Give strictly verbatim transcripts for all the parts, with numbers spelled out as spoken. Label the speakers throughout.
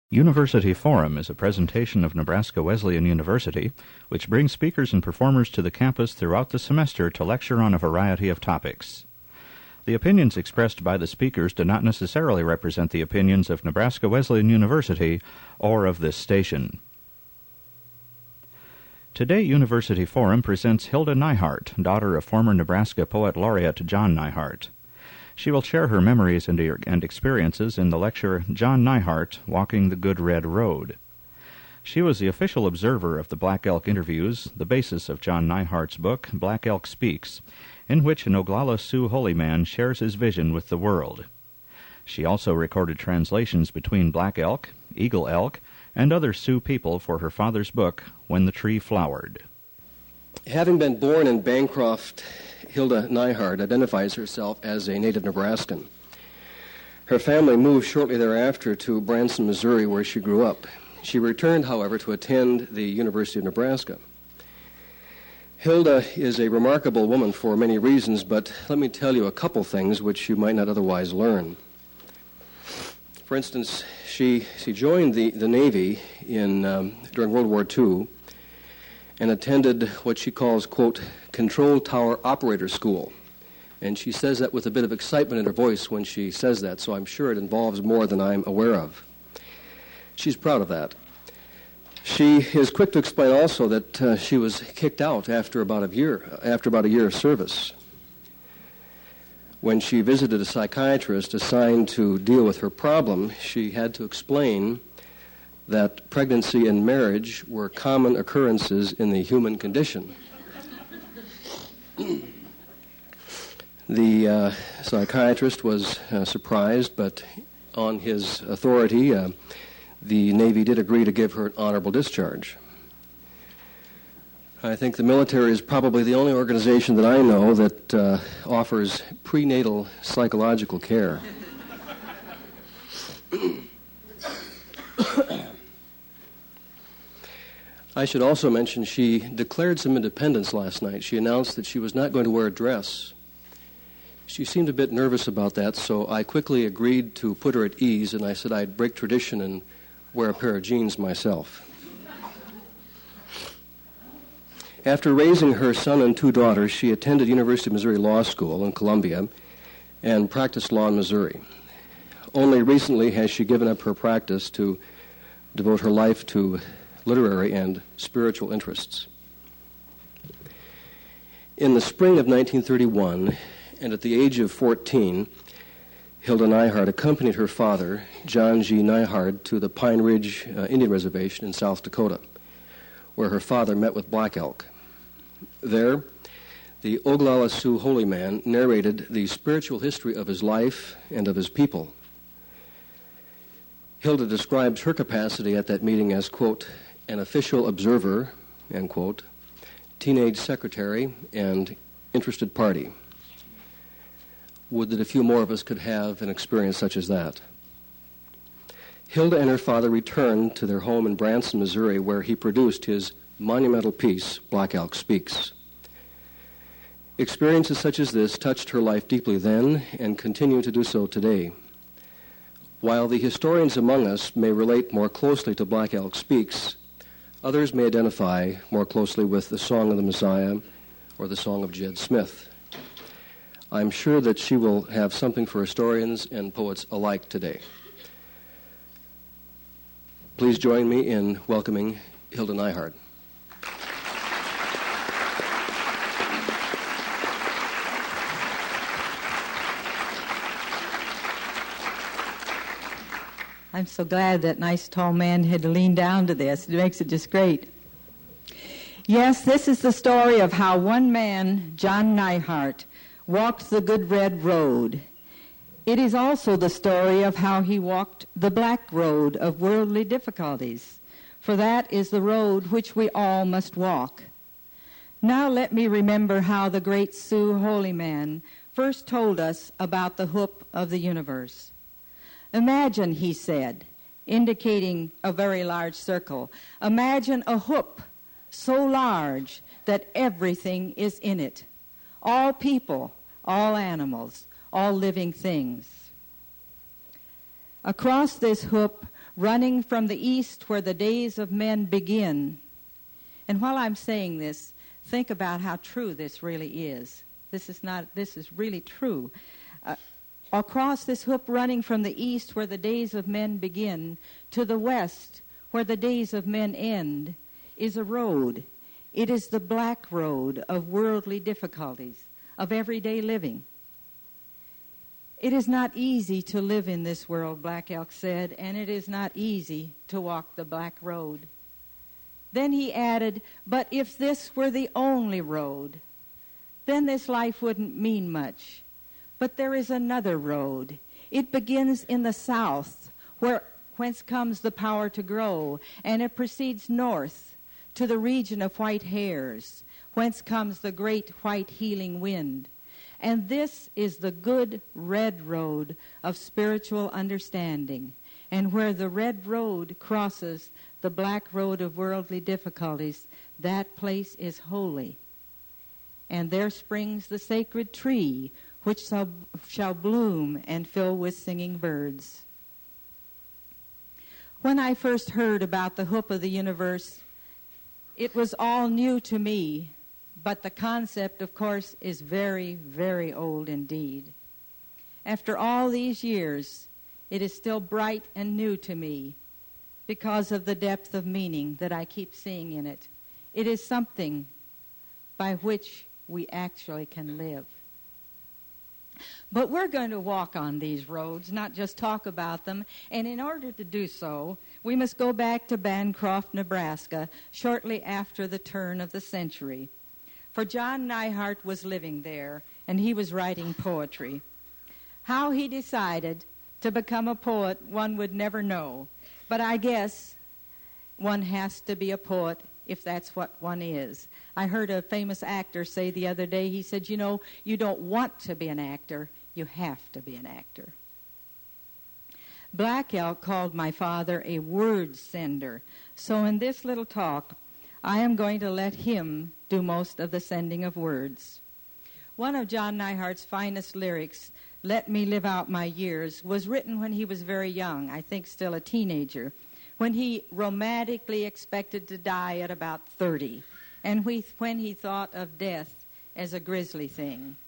Speaker 1: University Forum is a presentation of Nebraska Wesleyan University, which brings speakers and performers to the campus throughout the semester to lecture on a variety of topics. The opinions expressed by the speakers do not necessarily represent the opinions of Nebraska Wesleyan University or of this station. Today, University Forum presents Hilda Neihart, daughter of former Nebraska Poet Laureate John Neihart. She will share her memories and, and experiences in the lecture John Neihart, Walking the Good Red Road. She was the official observer of the Black Elk interviews, the basis of John Neihart's book, Black Elk Speaks, in which an Oglala Sioux holy man shares his vision with the world. She also recorded translations between Black Elk, Eagle Elk, and other Sioux people for her father's book, When the Tree Flowered.
Speaker 2: Having been born in Bancroft, Hilda Neihart identifies herself as a native Nebraskan. Her family moved shortly thereafter to Branson, Missouri, where she grew up. She returned, however, to attend the University of Nebraska. Hilda is a remarkable woman for many reasons, but let me tell you a couple things which you might not otherwise learn. For instance, she, she joined the, the Navy in, um, during World War Two and attended what she calls, quote, Control Tower Operator School. And she says that with a bit of excitement in her voice when she says that, so I'm sure it involves more than I'm aware of. She's proud of that. She is quick to explain also that uh, she was kicked out after about a year, after about a year of service. When she visited a psychiatrist assigned to deal with her problem, she had to explain that pregnancy and marriage were common occurrences in the human condition. The uh, psychiatrist was uh, surprised, but on his authority, uh, the Navy did agree to give her an honorable discharge. I think the military is probably the only organization that I know that uh, offers prenatal psychological care. I should also mention she declared some independence last night. She announced that she was not going to wear a dress. She seemed a bit nervous about that, so I quickly agreed to put her at ease, and I said I'd break tradition and wear a pair of jeans myself. After raising her son and two daughters, she attended University of Missouri Law School in Columbia and practiced law in Missouri. Only recently has she given up her practice to devote her life to literary and spiritual interests. In the spring of nineteen thirty-one, and at the age of fourteen, Hilda Neihart accompanied her father, John G. Neihart, to the Pine Ridge uh, Indian Reservation in South Dakota, where her father met with Black Elk. There, the Oglala Sioux holy man narrated the spiritual history of his life and of his people. Hilda describes her capacity at that meeting as, quote, an official observer, end quote, teenage secretary, and interested party. Would that a few more of us could have an experience such as that. Hilda and her father returned to their home in Branson, Missouri, where he produced his monumental piece, Black Elk Speaks. Experiences such as this touched her life deeply then and continue to do so today. While the historians among us may relate more closely to Black Elk Speaks, others may identify more closely with the Song of the Messiah or the Song of Jed Smith. I'm sure that she will have something for historians and poets alike today. Please join me in welcoming Hilda Neihart.
Speaker 3: I'm so glad that nice tall man had to lean down to this. It makes it just great. Yes, this is the story of how one man, John Neihart, walked the good red road. It is also the story of how he walked the black road of worldly difficulties, for that is the road which we all must walk. Now let me remember how the great Sioux holy man first told us about the hoop of the universe. Imagine, he said, indicating a very large circle, imagine a hoop so large that everything is in it. All people, all animals, all living things. Across this hoop running from the east where the days of men begin. And while I'm saying this, think about how true this really is. This is not, this is really true. Uh, across this hoop running from the east where the days of men begin to the west where the days of men end is a road. It is the black road of worldly difficulties, of everyday living. It is not easy to live in this world, Black Elk said, and it is not easy to walk the black road. Then he added, but if this were the only road, then this life wouldn't mean much. But there is another road. It begins in the south, where whence comes the power to grow, and it proceeds north to the region of white hairs, whence comes the great white healing wind. And this is the good red road of spiritual understanding. And where the red road crosses the black road of worldly difficulties, that place is holy. And there springs the sacred tree, which shall, shall bloom and fill with singing birds. When I first heard about the hoop of the universe, it was all new to me. But the concept, of course, is very, very old indeed. After all these years, it is still bright and new to me because of the depth of meaning that I keep seeing in it. It is something by which we actually can live. But we're going to walk on these roads, not just talk about them. And in order to do so, we must go back to Bancroft, Nebraska, shortly after the turn of the century. For John Neihardt was living there, and he was writing poetry. How he decided to become a poet, one would never know. But I guess one has to be a poet if that's what one is. I heard a famous actor say the other day, he said, you know, you don't want to be an actor, you have to be an actor. Black Elk called my father a word sender. So in this little talk, I am going to let him do most of the sending of words. One of John Neihardt's finest lyrics, Let Me Live Out My Years, was written when he was very young, I think still a teenager, when he romantically expected to die at about thirty, and we, when he thought of death as a grisly thing.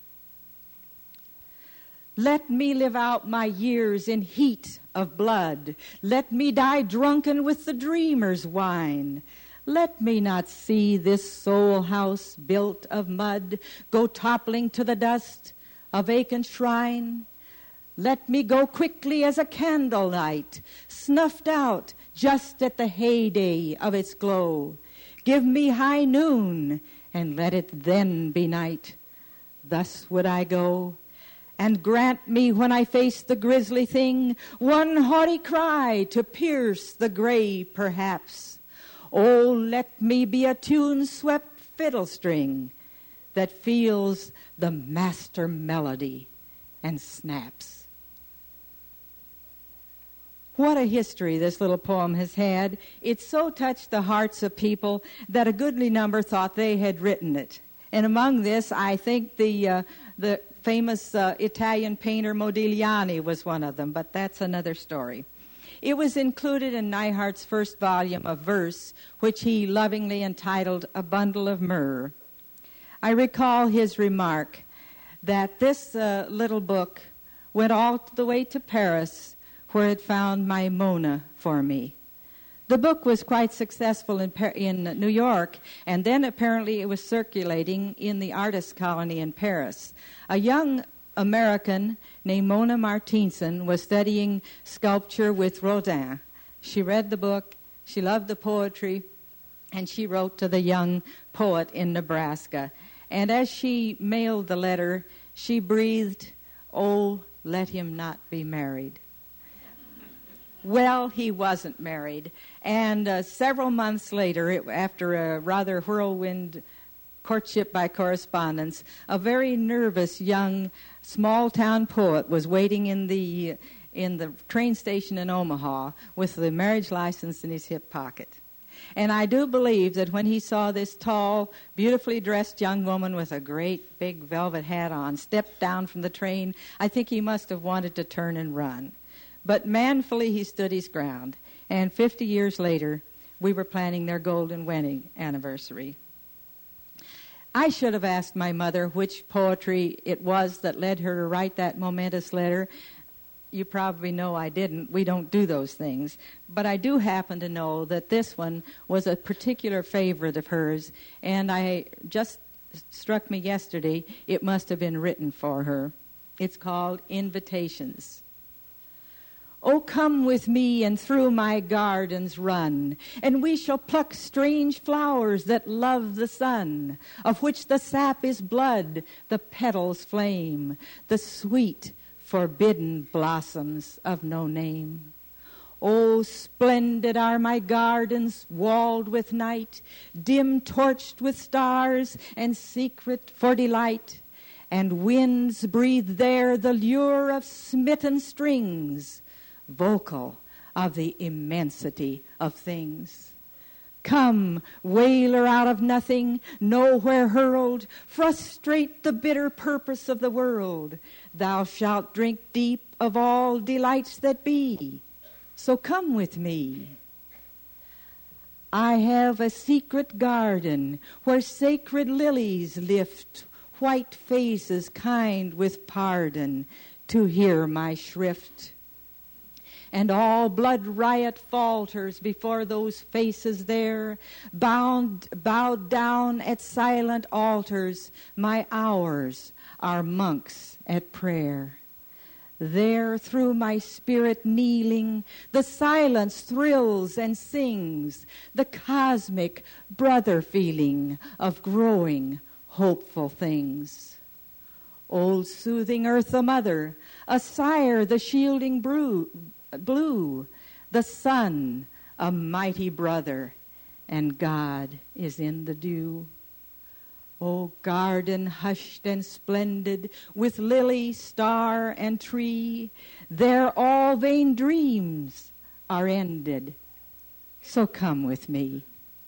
Speaker 3: Let me live out my years in heat of blood. Let me die drunken with the dreamer's wine. Let me not see this soul house built of mud go toppling to the dust, a vacant shrine. Let me go quickly as a candlelight, snuffed out just at the heyday of its glow. Give me high noon, and let it then be night. Thus would I go, and grant me when I face the grisly thing, one haughty cry to pierce the gray perhaps. Oh, let me be a tune-swept fiddle string that feels the master melody and snaps. What a history this little poem has had. It so touched the hearts of people that a goodly number thought they had written it. And among this, I think the uh, the famous uh, Italian painter Modigliani was one of them, but that's another story. It was included in Neihardt's first volume of verse, which he lovingly entitled A Bundle of Myrrh. I recall his remark that this uh, little book went all the way to Paris, where it found my Mona for me. The book was quite successful in, Par- in New York, and then apparently it was circulating in the artist colony in Paris. A young American named Mona Martinson was studying sculpture with Rodin. She read the book, she loved the poetry, and she wrote to the young poet in Nebraska. And as she mailed the letter, she breathed, "Oh, let him not be married." Well, he wasn't married. And uh, several months later, it, after a rather whirlwind courtship by correspondence, a very nervous young small-town poet was waiting in the in the train station in Omaha with the marriage license in his hip pocket. And I do believe that when he saw this tall, beautifully dressed young woman with a great big velvet hat on step down from the train, I think he must have wanted to turn and run. But manfully he stood his ground, and fifty years later, we were planning their golden wedding anniversary. I should have asked my mother which poetry it was that led her to write that momentous letter. You probably know I didn't. We don't do those things. But I do happen to know that this one was a particular favorite of hers, and I just struck me yesterday it must have been written for her. It's called Invitations. Oh, come with me and through my gardens run, and we shall pluck strange flowers that love the sun, of which the sap is blood, the petals flame, the sweet, forbidden blossoms of no name. Oh, splendid are my gardens, walled with night, dim torched with stars, and secret for delight. And winds breathe there the lure of smitten strings, vocal of the immensity of things. Come, wailer out of nothing, nowhere hurled, frustrate the bitter purpose of the world. Thou shalt drink deep of all delights that be, so come with me. I have a secret garden where sacred lilies lift white faces kind with pardon to hear my shrift. And all blood riot falters before those faces there, bound, bowed down at silent altars. My hours are monks at prayer. There, through my spirit kneeling, the silence thrills and sings, the cosmic brother feeling of growing hopeful things. Old soothing earth the mother, a sire the shielding brew, blue, the sun a mighty brother, and God is in the dew. O garden hushed and splendid, with lily, star, and tree, there all vain dreams are ended, so come with me.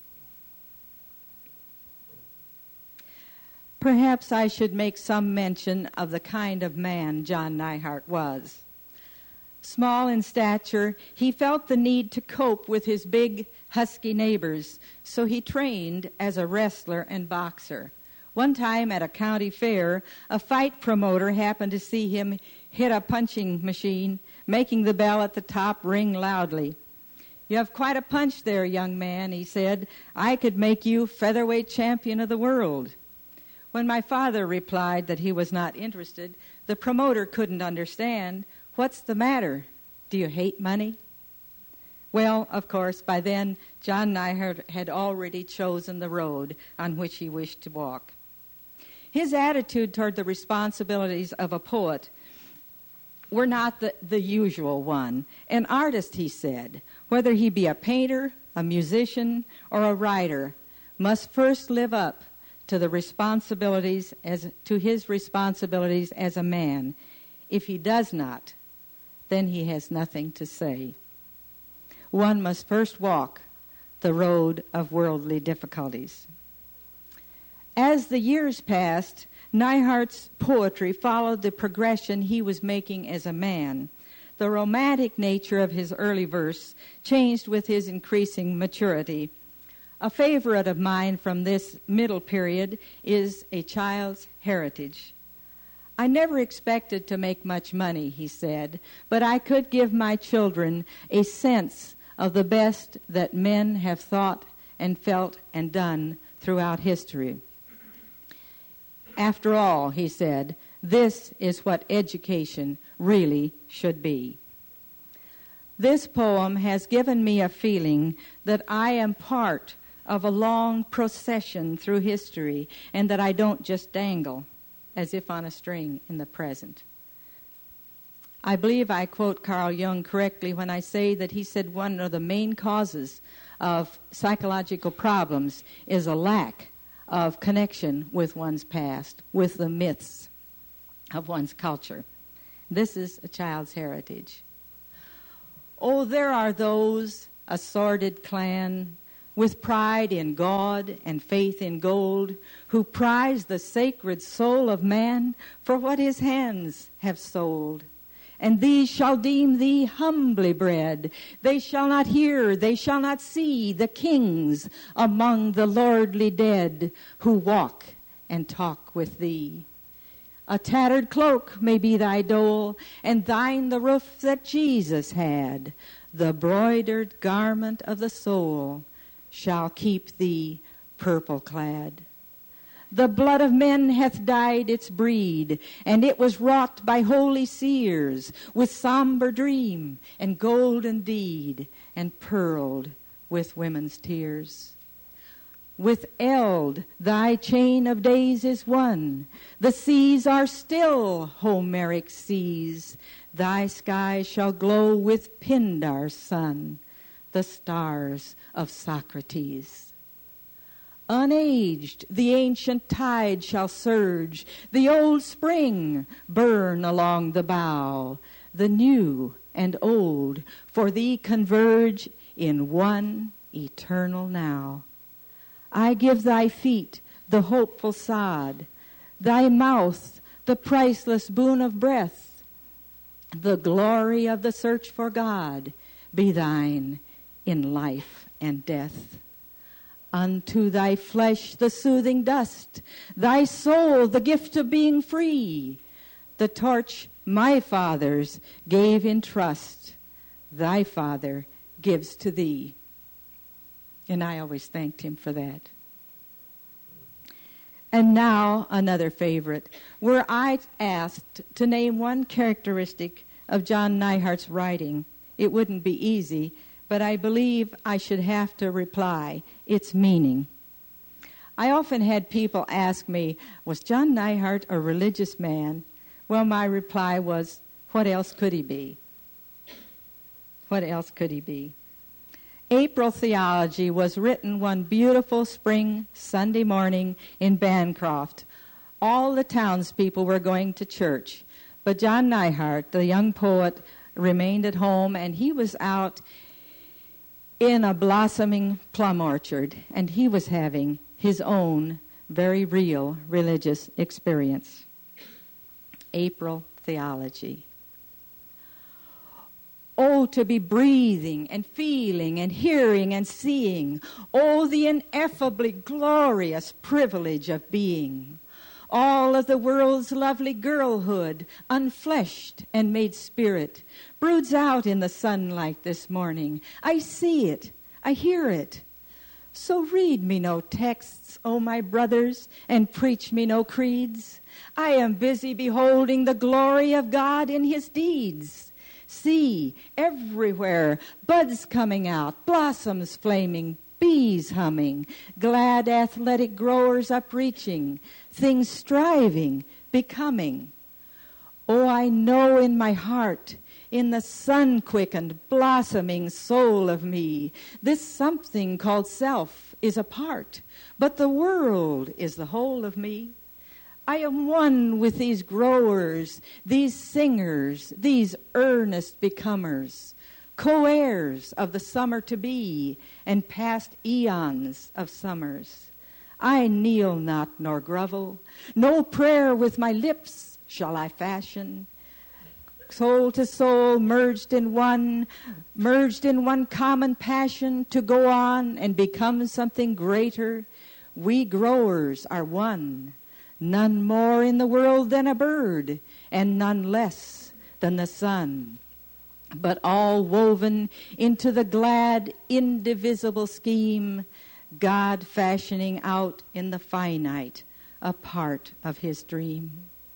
Speaker 3: Perhaps I should make some mention of the kind of man John Neihardt was. Small in stature, he felt the need to cope with his big, husky neighbors, so he trained as a wrestler and boxer. One time at a county fair, a fight promoter happened to see him hit a punching machine, making the bell at the top ring loudly. "You have quite a punch there, young man," he said. "I could make you featherweight champion of the world." When my father replied that he was not interested, the promoter couldn't understand. "What's the matter? Do you hate money?" Well, of course, by then, John Neihardt had already chosen the road on which he wished to walk. His attitude toward the responsibilities of a poet were not the, the usual one. An artist, he said, whether he be a painter, a musician, or a writer, must first live up to the responsibilities as to his responsibilities as a man. If he does not, then he has nothing to say. One must first walk the road of worldly difficulties. As the years passed, Neihardt's poetry followed the progression he was making as a man. The romantic nature of his early verse changed with his increasing maturity. A favorite of mine from this middle period is A Child's Heritage. "I never expected to make much money," he said, "but I could give my children a sense of the best that men have thought and felt and done throughout history. After all," he said, "this is what education really should be." This poem has given me a feeling that I am part of a long procession through history, and that I don't just dangle as if on a string in the present. I believe I quote Carl Jung correctly when I say that he said one of the main causes of psychological problems is a lack of connection with one's past, with the myths of one's culture. This is a child's heritage. Oh, there are those, a sordid clan, with pride in God and faith in gold, who prize the sacred soul of man for what his hands have sold. and these shall deem thee humbly bred. They shall not hear, they shall not see the kings among the lordly dead who walk and talk with thee. A tattered cloak may be thy dole, and thine the roof that Jesus had. The broidered garment of the soul shall keep thee purple clad. The blood of men hath dyed its breed, and it was wrought by holy seers, with somber dream and golden deed, and pearled with women's tears. With eld thy chain of days is won. The seas are still Homeric seas. Thy sky shall glow with Pindar's sun, the stars of Socrates. Unaged the ancient tide shall surge, the old spring burn along the bow. The new and old for thee converge in one eternal now. I give thy feet the hopeful sod, thy mouth the priceless boon of breath. The glory of the search for God be thine in life and death. Unto thy flesh the soothing dust, thy soul the gift of being free. The torch my fathers gave in trust, thy Father gives to thee. And I always thanked him for that. And now another favorite. Were I asked to name one characteristic of John Neihart's writing, it wouldn't be easy, but I believe I should have to reply, its meaning. I often had people ask me, was John Neihart a religious man? Well, my reply was, what else could he be? What else could he be? April Theology was written one beautiful spring Sunday morning in Bancroft. All the townspeople were going to church, but John Neihart, the young poet, remained at home, and he was out in a blossoming plum orchard, and he was having his own very real religious experience. April Theology. Oh, to be breathing and feeling and hearing and seeing. Oh, the ineffably glorious privilege of being. All of the world's lovely girlhood, unfleshed and made spirit, broods out in the sunlight this morning. I see it. I hear it. So read me no texts, O my brothers, and preach me no creeds. I am busy beholding the glory of God in his deeds. See, everywhere, buds coming out, blossoms flaming, bees humming, glad athletic growers upreaching, things striving, becoming. Oh, I know in my heart, in the sun-quickened, blossoming soul of me, this something called self is a part, but the world is the whole of me. I am one with these growers, these singers, these earnest becomers, co-heirs of the summer to be, and past eons of summers. I kneel not nor grovel, no prayer with my lips shall I fashion. Soul to soul merged in one, merged in one common passion to go on and become something greater. We growers are one. None more in the world than a bird, and none less than the sun, but all woven into the glad, indivisible scheme, God fashioning out in the finite a part of his dream.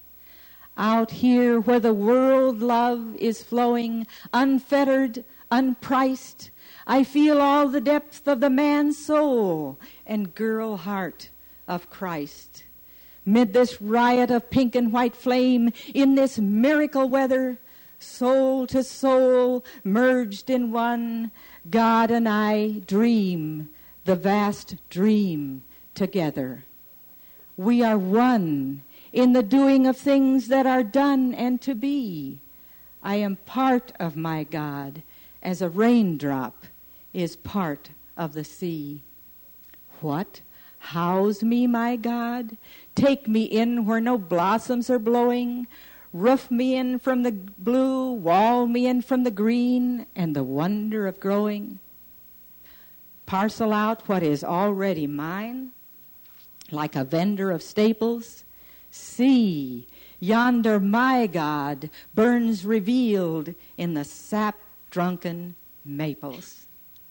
Speaker 3: Out here where the world love is flowing, unfettered, unpriced, I feel all the depth of the man's soul and girl heart of Christ. Mid this riot of pink and white flame, in this miracle weather, soul to soul merged in one, God and I dream the vast dream together. We are one in the doing of things that are done and to be. I am part of my God, as a raindrop is part of the sea. What? House me, my God? Take me in where no blossoms are blowing? Roof me in from the blue, wall me in from the green, and the wonder of growing. Parcel out what is already mine, like a vendor of staples. See, yonder my God burns revealed in the sap-drunken maples.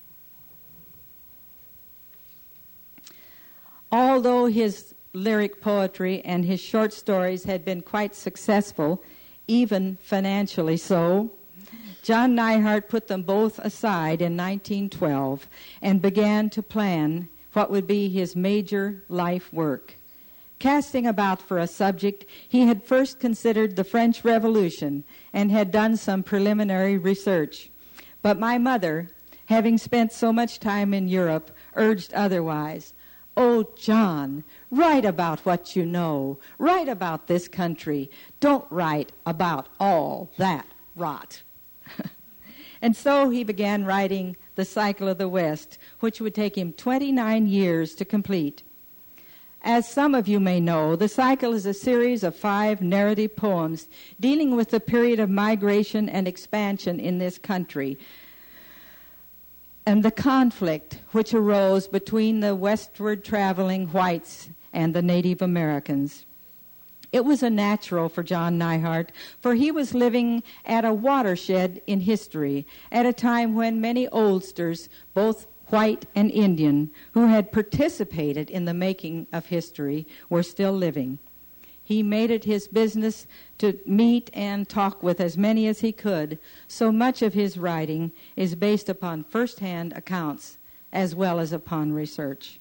Speaker 3: Although his lyric poetry and his short stories had been quite successful, even financially so, John Neihardt put them both aside in nineteen twelve and began to plan what would be his major life work. Casting about for a subject, he had first considered the French Revolution and had done some preliminary research. But my mother, having spent so much time in Europe, urged otherwise. Oh, John, write about what you know. Write about this country. Don't write about all that rot. And so he began writing The Cycle of the West, which would take him twenty-nine years to complete. As some of you may know, The Cycle is a series of five narrative poems dealing with the period of migration and expansion in this country and the conflict which arose between the westward traveling whites and the Native Americans. It was a natural for John Neihardt, for he was living at a watershed in history, at a time when many oldsters, both white and Indian, who had participated in the making of history, were still living. He made it his business to meet and talk with as many as he could, so much of his writing is based upon first-hand accounts as well as upon research.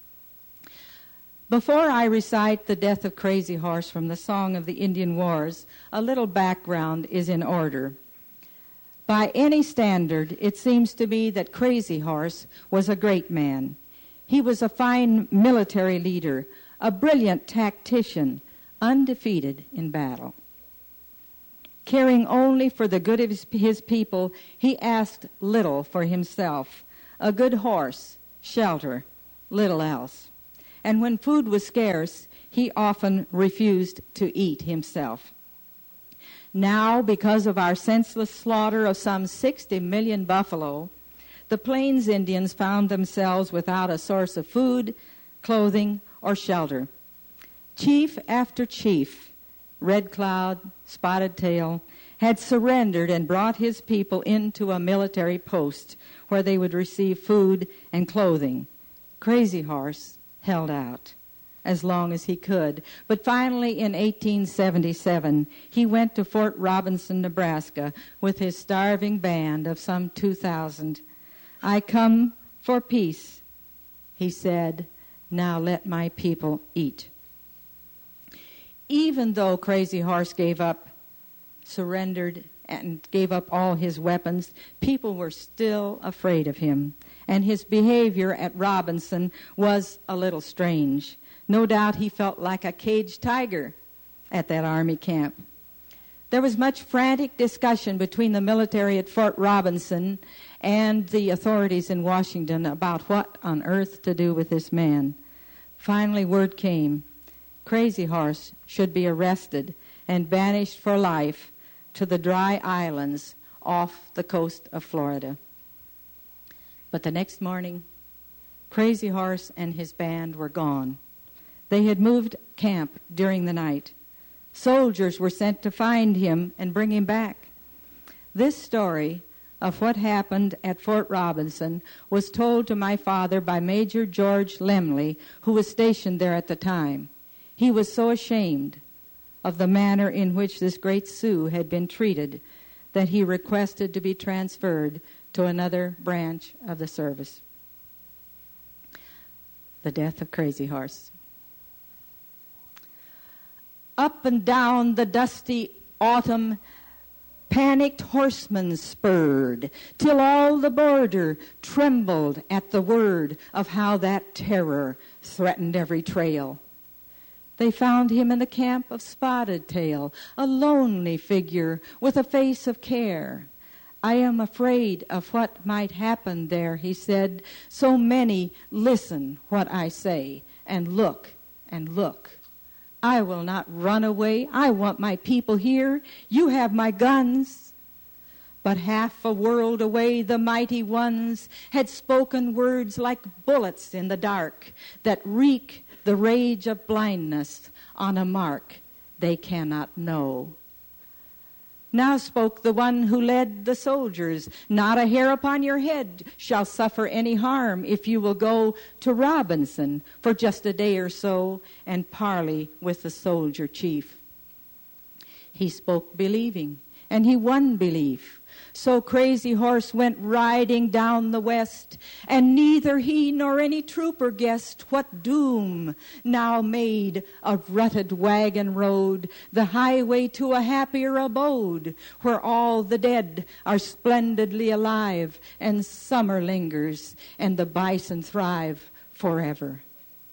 Speaker 3: Before I recite the death of Crazy Horse from the Song of the Indian Wars, a little background is in order. By any standard, it seems to me that Crazy Horse was a great man. He was a fine military leader, a brilliant tactician, undefeated in battle. Caring only for the good of his, his people, he asked little for himself. A good horse, shelter, little else. And when food was scarce, he often refused to eat himself. Now, because of our senseless slaughter of some sixty million buffalo, the Plains Indians found themselves without a source of food, clothing, or shelter. Chief after chief, Red Cloud, Spotted Tail, had surrendered and brought his people into a military post where they would receive food and clothing. Crazy Horse held out as long as he could. But finally, in eighteen seventy-seven, he went to Fort Robinson, Nebraska, with his starving band of some two thousand. I come for peace, he said. Now let my people eat. Even though Crazy Horse gave up, surrendered, and gave up all his weapons, people were still afraid of him. And his behavior at Robinson was a little strange. No doubt he felt like a caged tiger at that army camp. There was much frantic discussion between the military at Fort Robinson and the authorities in Washington about what on earth to do with this man. Finally, word came. Crazy Horse should be arrested and banished for life to the dry islands off the coast of Florida. But the next morning, Crazy Horse and his band were gone. They had moved camp during the night. Soldiers were sent to find him and bring him back. This story of what happened at Fort Robinson was told to my father by Major George Lemley, who was stationed there at the time. He was so ashamed of the manner in which this great Sioux had been treated that he requested to be transferred to another branch of the service. The death of Crazy Horse. Up and down the dusty autumn, panicked horsemen spurred, till all the border trembled at the word of how that terror threatened every trail. They found him in the camp of Spotted Tail, a lonely figure with a face of care. I am afraid of what might happen there, he said. So many listen what I say, and look and look. I will not run away. I want my people here. You have my guns. But half a world away the mighty ones had spoken words like bullets in the dark that wreak the rage of blindness on a mark they cannot know. Now spoke the one who led the soldiers, not a hair upon your head shall suffer any harm if you will go to Robinson for just a day or so and parley with the soldier chief. He spoke believing, and he won belief. So Crazy Horse went riding down the west, and neither he nor any trooper guessed what doom now made a rutted wagon road the highway to a happier abode, where all the dead are splendidly alive, and summer lingers, and the bison thrive forever.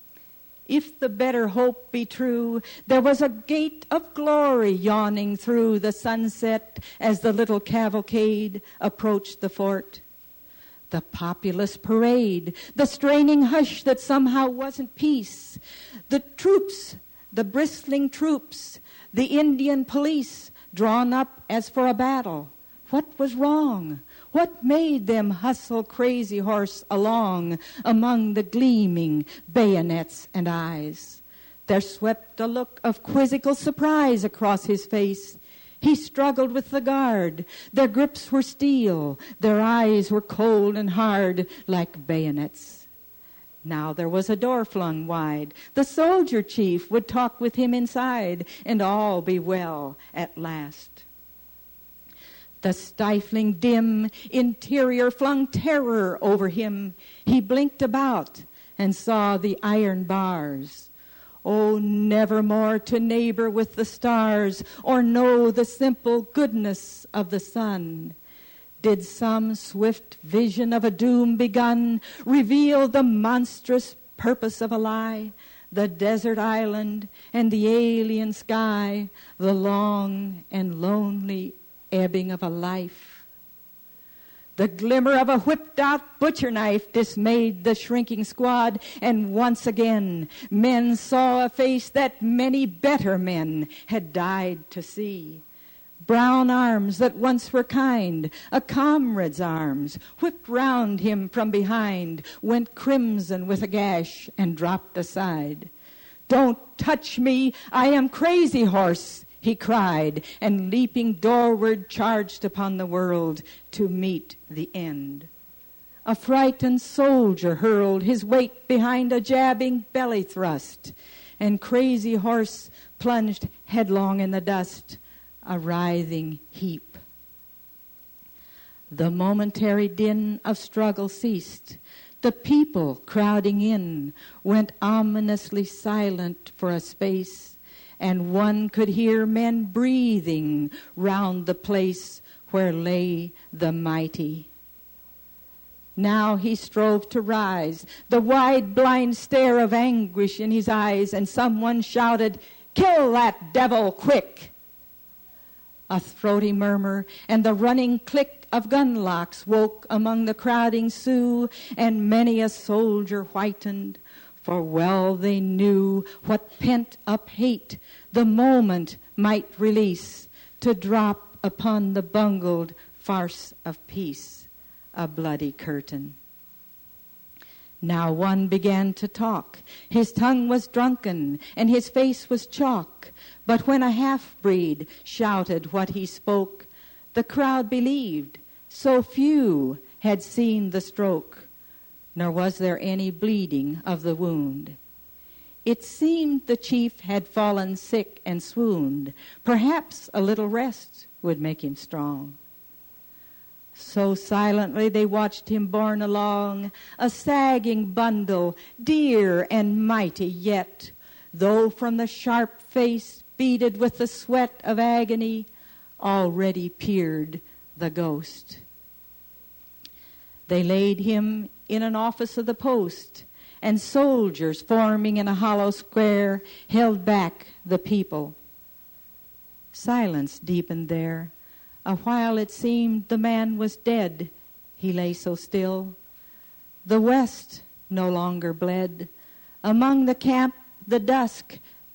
Speaker 3: If the better hope be true, there was a gate of glory yawning through the sunset as the little cavalcade approached the fort. The populous parade, the straining hush that somehow wasn't peace, the troops, the bristling troops, the Indian police drawn up as for a battle. What was wrong? What made them hustle Crazy Horse along among the gleaming bayonets and eyes? There swept a look of quizzical surprise across his face. He struggled with the guard. Their grips were steel. Their eyes were cold and hard like bayonets. Now there was a door flung wide. The soldier chief would talk with him inside, and all be well at last. The stifling, dim interior flung terror over him. He blinked about and saw the iron bars. Oh, never more to neighbor with the stars or know the simple goodness of the sun. Did some swift vision of a doom begun reveal the monstrous purpose of a lie? The desert island and the alien sky, the long and lonely ebbing of a life. The glimmer of a whipped-out butcher knife dismayed the shrinking squad, and once again men saw a face that many better men had died to see. Brown arms that once were kind, a comrade's arms, whipped round him from behind, went crimson with a gash and dropped aside. "Don't touch me, I am Crazy Horse," he cried, and leaping doorward charged upon the world to meet the end. A frightened soldier hurled his weight behind a jabbing belly thrust, and Crazy Horse plunged headlong in the dust, a writhing heap. The momentary din of struggle ceased. The people crowding in went ominously silent for a space, and one could hear men breathing round the place where lay the mighty. Now he strove to rise, the wide blind stare of anguish in his eyes, and someone shouted, "Kill that devil quick!" A throaty murmur and the running click of gun locks woke among the crowding Sioux, and many a soldier whitened, for well they knew what pent-up hate the moment might release, to drop upon the bungled farce of peace a bloody curtain. Now one began to talk. His tongue was drunken, and his face was chalk. But when a half-breed shouted what he spoke, the crowd believed, so few had seen the stroke, nor was there any bleeding of the wound. It seemed the chief had fallen sick and swooned. Perhaps a little rest would make him strong. So silently they watched him borne along, a sagging bundle, dear and mighty yet, though from the sharp face beaded with the sweat of agony already peered the ghost. They laid him in an office of the post, and soldiers forming in a hollow square held back the people. Silence deepened there. A while it seemed the man was dead, he lay so still. The west no longer bled. Among the camp the dusk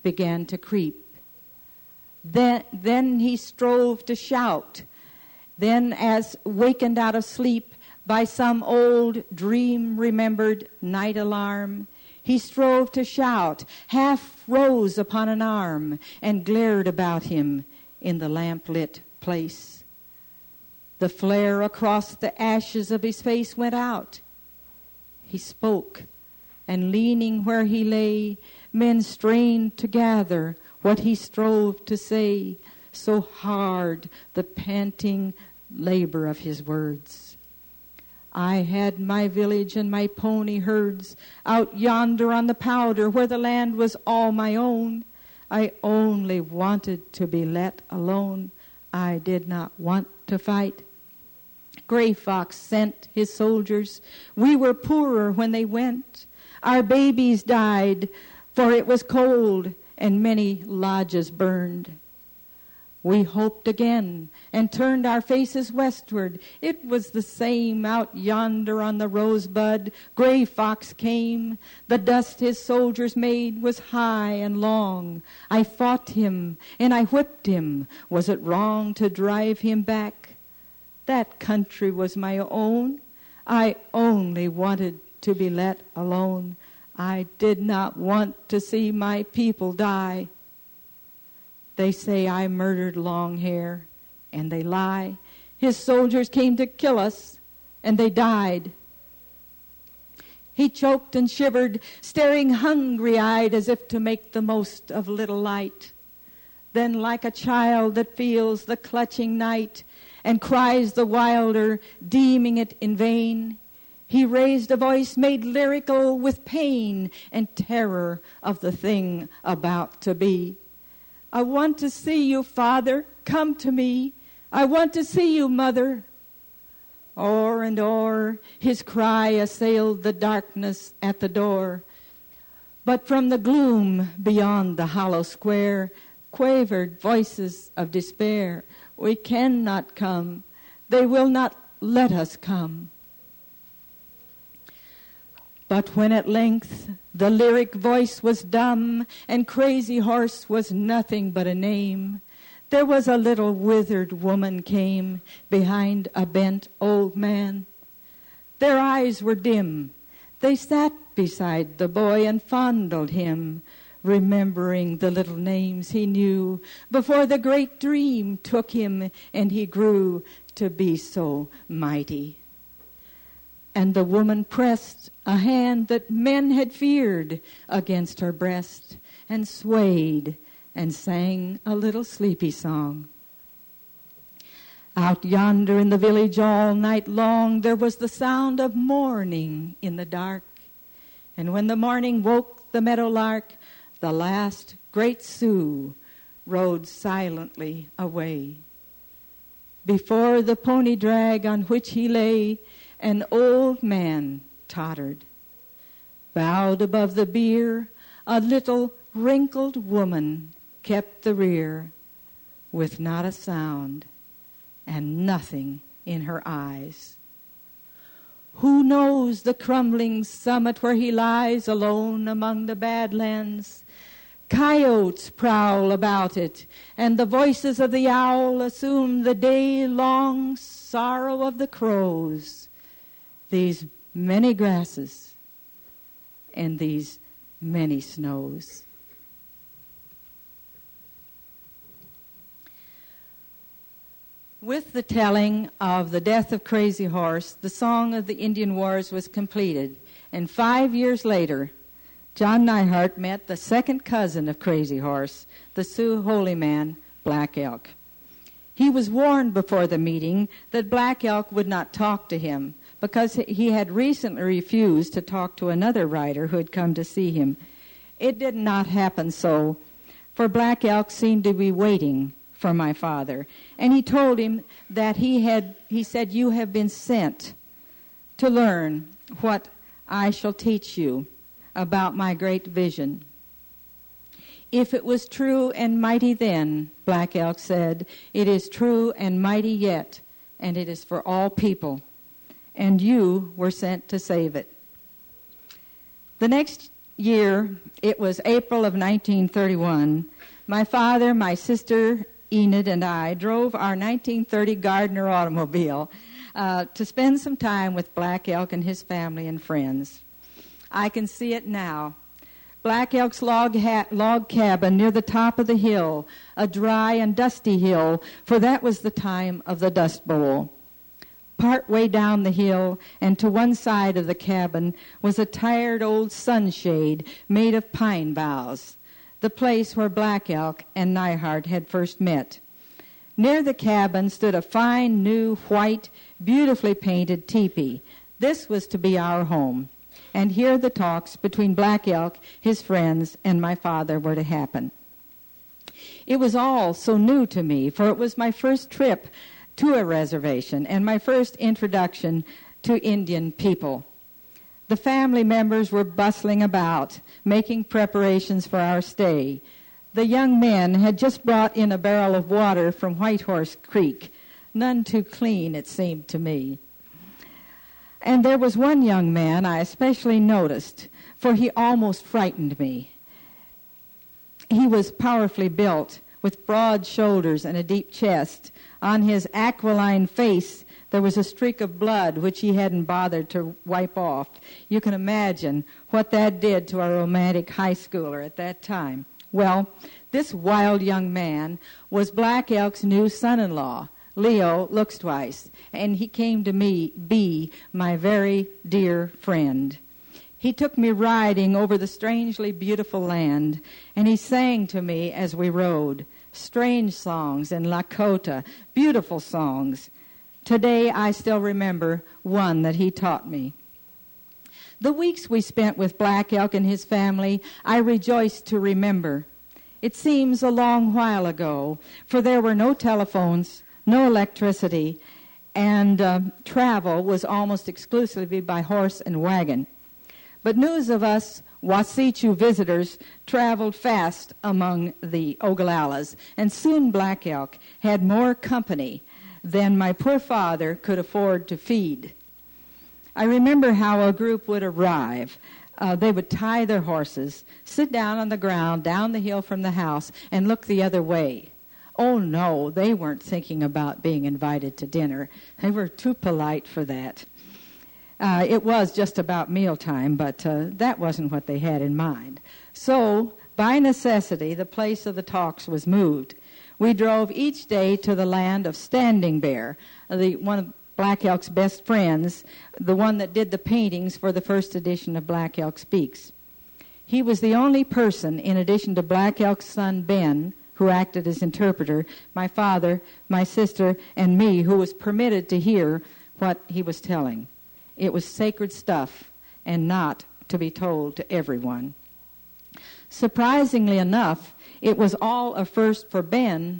Speaker 3: began to creep. Then, then he strove to shout. Then, as wakened out of sleep by some old dream-remembered night alarm, he strove to shout, half rose upon an arm, and glared about him in the lamp-lit place. The flare across the ashes of his face went out. He spoke, and leaning where he lay, men strained to gather what he strove to say, so hard the panting labor of his words. I had my village and my pony herds out yonder on the powder where the land was all my own. I only wanted to be let alone. I did not want to fight. Gray Fox sent his soldiers. We were poorer when they went. Our babies died, for it was cold, and many lodges burned. We hoped again and turned our faces westward. It was the same out yonder on the rosebud. Gray Fox came. The dust his soldiers made was high and long. I fought him and I whipped him. Was it wrong to drive him back? That country was my own. I only wanted to be let alone. I did not want to see my people die. They say I murdered Longhair, and they lie. His soldiers came to kill us, and they died. He choked and shivered, staring hungry-eyed as if to make the most of little light. Then, like a child that feels the clutching night and cries the wilder, deeming it in vain, he raised a voice made lyrical with pain and terror of the thing about to be. I want to see you, Father. Come to me. I want to see you, Mother. O'er and o'er his cry assailed the darkness at the door. But from the gloom beyond the hollow square quavered voices of despair. We cannot come. They will not let us come. But when at length the lyric voice was dumb and Crazy Horse was nothing but a name, there was a little withered woman came behind a bent old man. Their eyes were dim. They sat beside the boy and fondled him, remembering the little names he knew before the great dream took him and he grew to be so mighty. And the woman pressed a hand that men had feared against her breast and swayed and sang a little sleepy song. Out yonder in the village all night long there was the sound of mourning in the dark. And when the morning woke the meadowlark, the last great Sioux rode silently away. Before the pony drag on which he lay, an old man tottered. Bowed above the bier, a little wrinkled woman kept the rear, with not a sound and nothing in her eyes. Who knows the crumbling summit where he lies alone among the badlands? Coyotes prowl about it, and the voices of the owl assume the day-long sorrow of the crows. These many grasses and these many snows. With the telling of the death of Crazy Horse, the song of the Indian Wars was completed, and five years later, John Neihardt met the second cousin of Crazy Horse, the Sioux holy man, Black Elk. He was warned before the meeting that Black Elk would not talk to him, because he had recently refused to talk to another rider who had come to see him. It did not happen so, for Black Elk seemed to be waiting for my father. And he told him that he had, he said, "You have been sent to learn what I shall teach you about my great vision." If it was true and mighty then, Black Elk said, it is true and mighty yet, and it is for all people. And you were sent to save it. The next year, it was April of nineteen thirty-one, my father, my sister Enid, and I drove our nineteen thirty Gardner automobile uh, to spend some time with Black Elk and his family and friends. I can see it now. Black Elk's log, ha- log cabin near the top of the hill, a dry and dusty hill, for that was the time of the Dust Bowl. Part way down the hill and to one side of the cabin was a tired old sunshade made of pine boughs, the place where Black Elk and Neihardt had first met. Near the cabin stood a fine, new, white, beautifully painted teepee. This was to be our home. And here the talks between Black Elk, his friends, and my father were to happen. It was all so new to me, for it was my first trip to a reservation and my first introduction to Indian people. The family members were bustling about, making preparations for our stay. The young men had just brought in a barrel of water from Whitehorse Creek, none too clean, it seemed to me. And there was one young man I especially noticed, for he almost frightened me. He was powerfully built, with broad shoulders and a deep chest. On his aquiline face, there was a streak of blood which he hadn't bothered to wipe off. You can imagine what that did to a romantic high schooler at that time. Well, this wild young man was Black Elk's new son-in-law, Leo Luxtwice, and he came to me be my very dear friend. He took me riding over the strangely beautiful land, and he sang to me as we rode, strange songs in Lakota, beautiful songs. Today I still remember one that he taught me. The weeks we spent with Black Elk and his family, I rejoice to remember. It seems a long while ago, for there were no telephones, no electricity, and uh, travel was almost exclusively by horse and wagon. But news of us Wasichu visitors traveled fast among the Ogalallas, and soon Black Elk had more company than my poor father could afford to feed. I remember how a group would arrive. Uh, they would tie their horses, sit down on the ground down the hill from the house, and look the other way. Oh, no, they weren't thinking about being invited to dinner. They were too polite for that. Uh, it was just about mealtime, but uh, that wasn't what they had in mind. So, by necessity, the place of the talks was moved. We drove each day to the land of Standing Bear, the one of Black Elk's best friends, the one that did the paintings for the first edition of Black Elk Speaks. He was the only person, in addition to Black Elk's son Ben, who acted as interpreter, my father, my sister, and me, who was permitted to hear what he was telling. It was sacred stuff and not to be told to everyone. Surprisingly enough, it was all a first for Ben.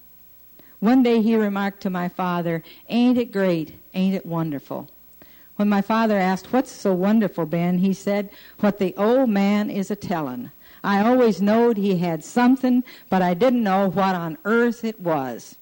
Speaker 3: One day he remarked to my father, "Ain't it great? Ain't it wonderful?" When my father asked, "What's so wonderful, Ben?" he said, "What the old man is a-tellin'. I always knowed he had something, but I didn't know what on earth it was."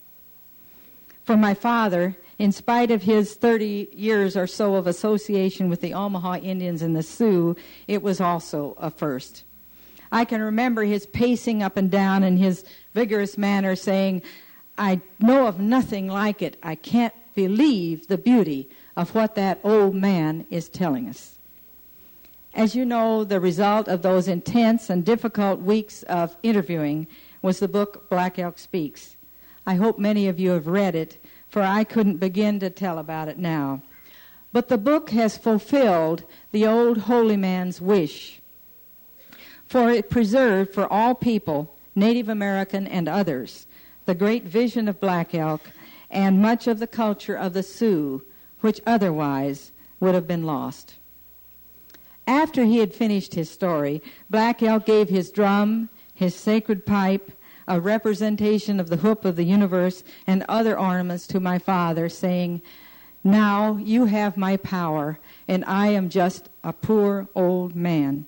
Speaker 3: For my father, in spite of his thirty years or so of association with the Omaha Indians and the Sioux, it was also a first. I can remember his pacing up and down in his vigorous manner saying, "I know of nothing like it. I can't believe the beauty of what that old man is telling us." As you know, the result of those intense and difficult weeks of interviewing was the book Black Elk Speaks. I hope many of you have read it, for I couldn't begin to tell about it now. But the book has fulfilled the old holy man's wish, for it preserved for all people, Native American and others, the great vision of Black Elk and much of the culture of the Sioux, which otherwise would have been lost. After he had finished his story, Black Elk gave his drum, his sacred pipe, a representation of the hoop of the universe, and other ornaments to my father, saying, "Now you have my power, and I am just a poor old man."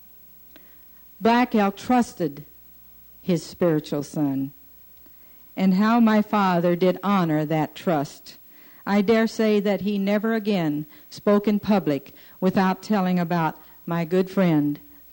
Speaker 3: Black Elk trusted his spiritual son, and how my father did honor that trust. I dare say that he never again spoke in public without telling about my good friend,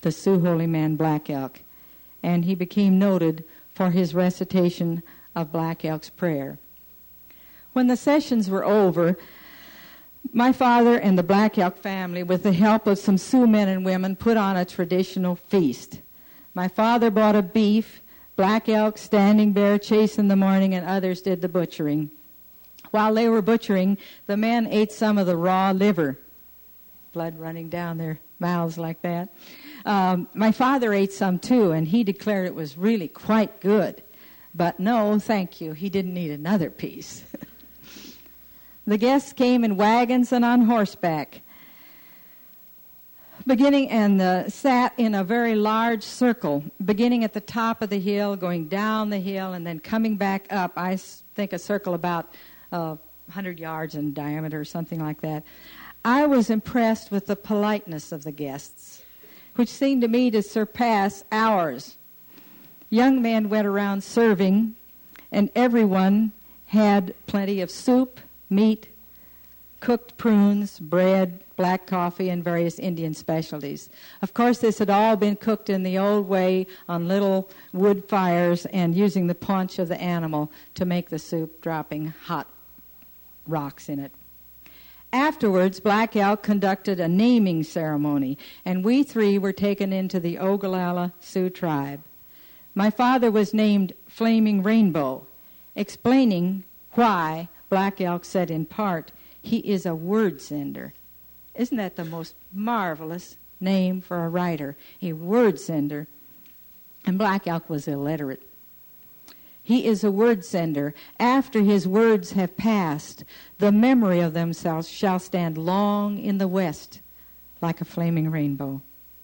Speaker 3: the Sioux holy man Black Elk, and he became noted for his recitation of Black Elk's prayer. When the sessions were over, my father and the Black Elk family, with the help of some Sioux men and women, put on a traditional feast. My father bought a beef, Black Elk, Standing Bear, Chase in the morning, and others did the butchering. While they were butchering, the men ate some of the raw liver, blood running down their mouths like that. Um, my father ate some too, and he declared it was really quite good. But no, thank you, he didn't need another piece. The guests came in wagons and on horseback, beginning and uh, sat in a very large circle, beginning at the top of the hill, going down the hill, and then coming back up. I think a circle about uh, one hundred yards in diameter or something like that. I was impressed with the politeness of the guests, which seemed to me to surpass ours. Young men went around serving, and everyone had plenty of soup, meat, cooked prunes, bread, black coffee, and various Indian specialties. Of course, this had all been cooked in the old way on little wood fires and using the paunch of the animal to make the soup, dropping hot rocks in it. Afterwards, Black Elk conducted a naming ceremony, and we three were taken into the Ogallala Sioux tribe. My father was named Flaming Rainbow, explaining why Black Elk said in part, he is a word sender. Isn't that the most marvelous name for a writer? A word sender. And Black Elk was illiterate. He is a word sender. After his words have passed, the memory of themselves shall stand long in the west like a flaming rainbow.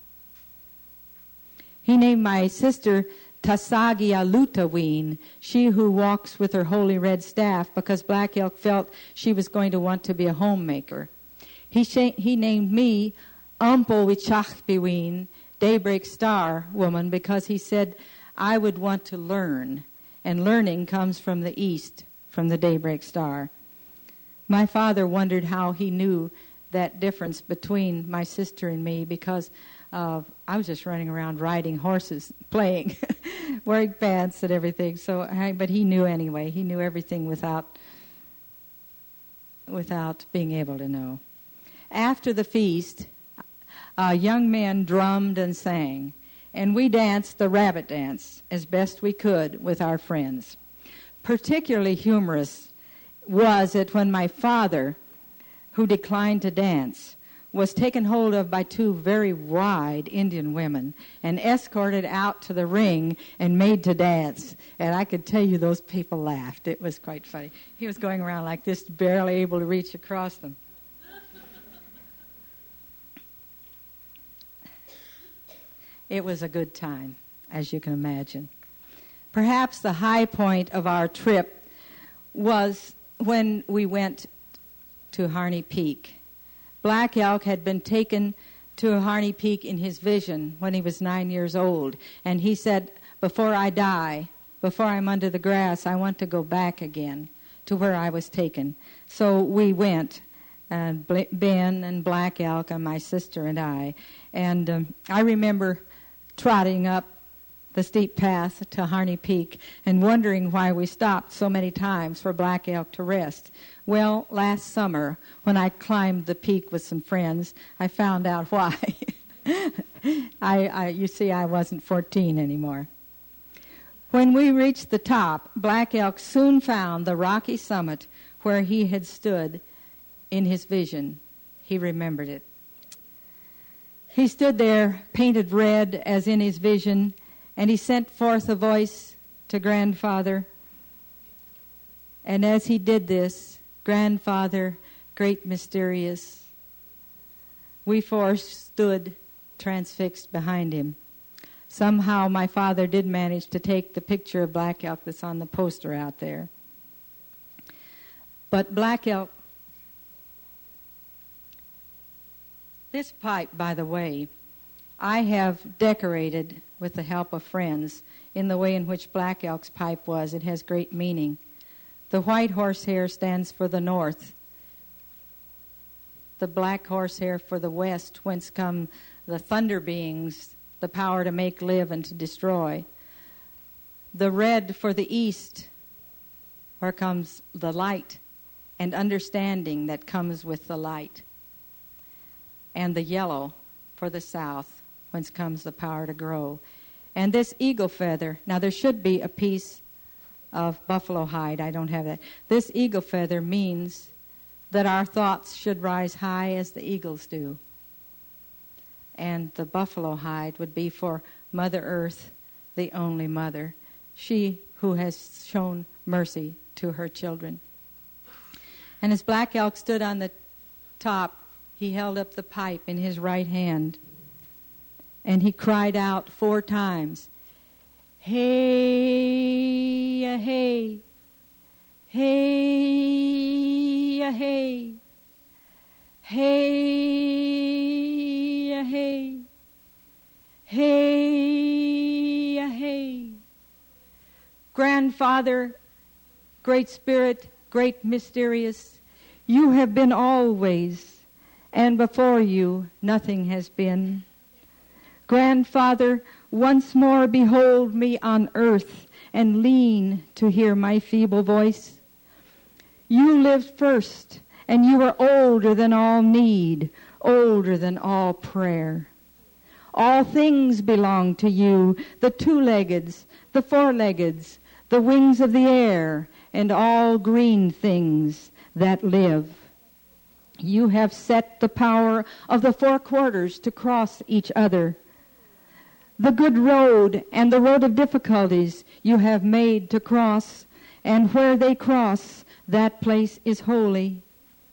Speaker 3: He named my sister Tasagia Lutaween, she who walks with her holy red staff, because Black Elk felt she was going to want to be a homemaker. He, sh- he named me Umpo Wichachbiween, Daybreak Star woman, because he said I would want to learn, and learning comes from the east, from the daybreak star. My father wondered how he knew that difference between my sister and me, because uh, I was just running around riding horses, playing, wearing pants and everything. So, I, but he knew anyway. He knew everything without without being able to know. After the feast, uh, young men drummed and sang, and we danced the rabbit dance as best we could with our friends. Particularly humorous was it when my father, who declined to dance, was taken hold of by two very wide Indian women and escorted out to the ring and made to dance. And I could tell you those people laughed. It was quite funny. He was going around like this, barely able to reach across them. It was a good time, as you can imagine. Perhaps the high point of our trip was when we went to Harney Peak. Black Elk had been taken to Harney Peak in his vision when he was nine years old, and he said, before I die, before I'm under the grass, I want to go back again to where I was taken. So we went, and Ben and Black Elk and my sister and I, and um, I remember trotting up the steep path to Harney Peak and wondering why we stopped so many times for Black Elk to rest. Well, last summer, when I climbed the peak with some friends, I found out why. I, I, you see, I wasn't fourteen anymore. When we reached the top, Black Elk soon found the rocky summit where he had stood in his vision. He remembered it. He stood there, painted red as in his vision, and he sent forth a voice to Grandfather. And as he did this, Grandfather, great mysterious, we four stood transfixed behind him. Somehow my father did manage to take the picture of Black Elk that's on the poster out there. But Black Elk, this pipe, by the way, I have decorated with the help of friends in the way in which Black Elk's pipe was. It has great meaning. The white horsehair stands for the north. The black horsehair for the west, whence come the thunder beings the power to make, live, and to destroy. The red for the east, where comes the light and understanding that comes with the light. And the yellow for the south, whence comes the power to grow. And this eagle feather, now there should be a piece of buffalo hide. I don't have that. This eagle feather means that our thoughts should rise high as the eagles do. And the buffalo hide would be for Mother Earth, the only mother, she who has shown mercy to her children. And as Black Elk stood on the top, he held up the pipe in his right hand, and he cried out four times, "Hey, a hey, hey, a hey, hey, a hey, hey, a hey." Grandfather, Great Spirit, Great Mysterious, you have been always, and before you nothing has been. Grandfather, once more behold me on earth and lean to hear my feeble voice. You lived first, and you are older than all need, older than all prayer. All things belong to you, the two-leggeds, the four-leggeds, the wings of the air, and all green things that live. You have set the power of the four quarters to cross each other. The good road and the road of difficulties you have made to cross, and where they cross, that place is holy.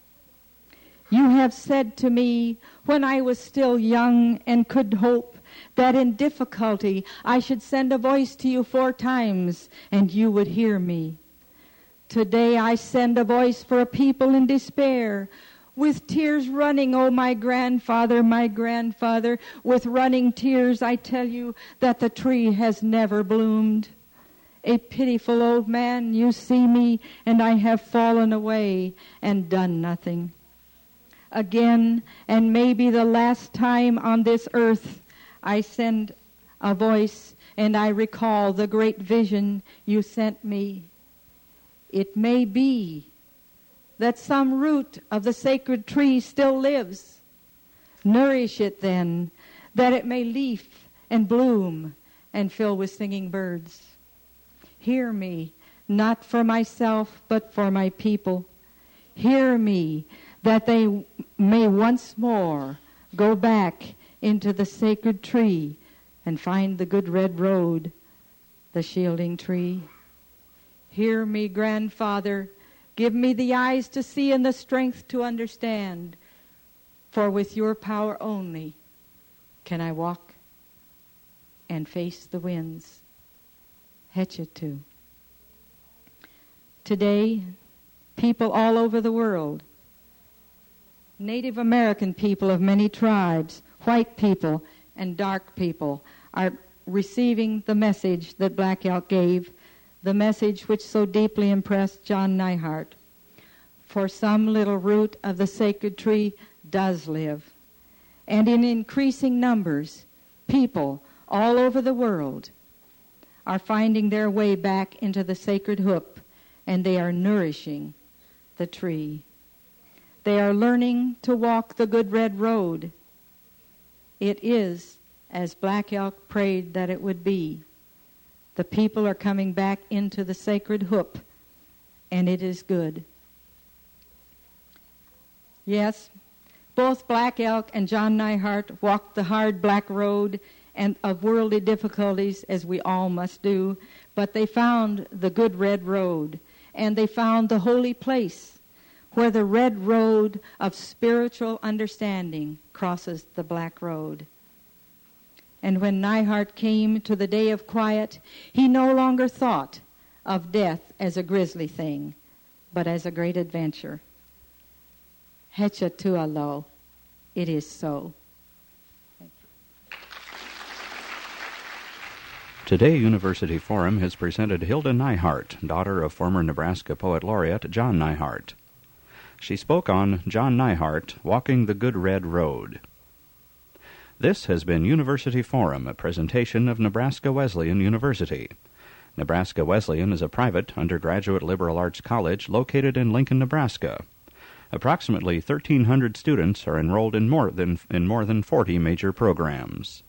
Speaker 3: You have said to me, when I was still young and could hope, that in difficulty I should send a voice to you four times, and you would hear me. Today I send a voice for a people in despair, with tears running, oh my grandfather, my grandfather, with running tears I tell you that the tree has never bloomed. A pitiful old man, you see me, and I have fallen away and done nothing. Again, and maybe the last time on this earth, I send a voice, and I recall the great vision you sent me. It may be that some root of the sacred tree still lives. Nourish it then, that it may leaf and bloom and fill with singing birds. Hear me, not for myself, but for my people. Hear me, that they may once more go back into the sacred tree and find the good red road, the shielding tree. Hear me, grandfather, give me the eyes to see and the strength to understand, for with your power only can I walk and face the winds. Hetchetu. Today, people all over the world, Native American people of many tribes, white people, and dark people, are receiving the message that Black Elk gave, the message which so deeply impressed John Neihardt. For some little root of the sacred tree does live. And in increasing numbers, people all over the world are finding their way back into the sacred hoop, and they are nourishing the tree. They are learning to walk the good red road. It is as Black Elk prayed that it would be. The people are coming back into the sacred hoop, and it is good. Yes, both Black Elk and John Neihardt walked the hard black road and of worldly difficulties, as we all must do, but they found the good red road, and they found the holy place where the red road of spiritual understanding crosses the black road. And when Neihardt came to the day of quiet, he no longer thought of death as a grisly thing, but as a great adventure. Hetchetualo, it is so.
Speaker 1: Today, University Forum has presented Hilda Neihardt, daughter of former Nebraska Poet Laureate John Neihardt. She spoke on John Neihardt, Walking the Good Red Road. This has been University Forum, a presentation of Nebraska Wesleyan University. Nebraska Wesleyan is a private undergraduate liberal arts college located in Lincoln, Nebraska. Approximately thirteen hundred students are enrolled in more than in more than forty major programs.